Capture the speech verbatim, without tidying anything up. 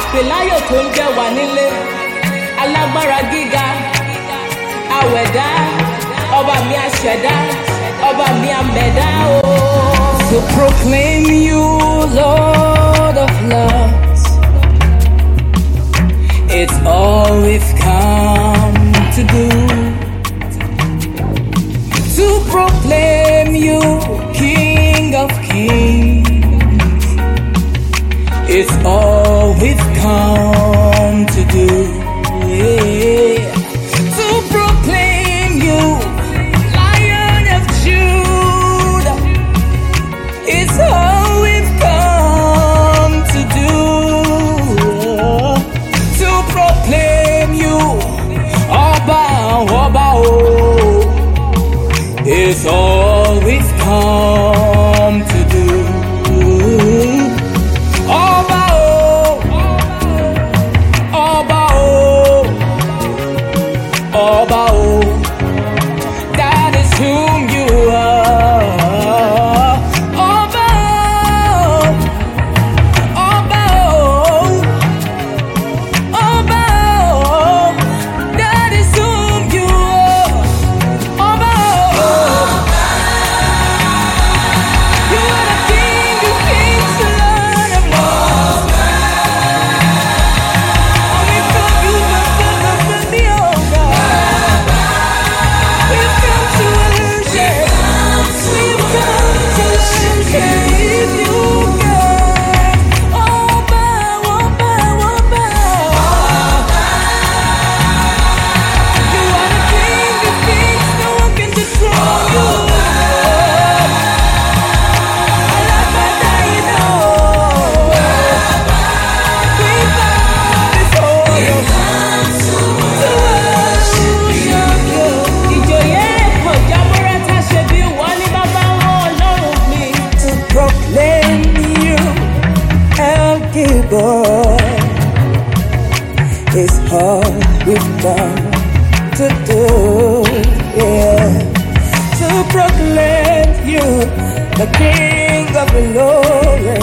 Àpèláyò tó ń jẹ́ wà nílé, alágbára gíga, àwẹ̀dá, ọba mi àṣẹ̀dá, ọba mi àmẹ̀dá o. To proclaim you, Lord of loves, it's all we've come to do. To proclaim you, King of kings, it's all we've come to do. Yeah. To proclaim you, Lion of Judah, it's all we've come to do. To proclaim you, Oba, Oba, oh, it's all we've come to do. Oba, oh, Oba, oh, Oba, oh, that is whom you are. Oba, oh, Oba, oh, Oba, oh, that is whom you are. Oba, oh, you are the King of kings, the Lord of lords. Only from you must deliver me, oh God. We've come to worship. We've come to worship you, God. Oba, Oba, Oba. You are the King of kings, no one can dethrone you. Alabada, you know. We bow before you to worship you. Ìjòyè kọjá mọ́rátá ṣe bí wọ́n ní bàbá wọn Ọlọ́run mi. To proclaim you, El Gibor, is all we've come to do. Yeah. To proclaim you, the King of glory,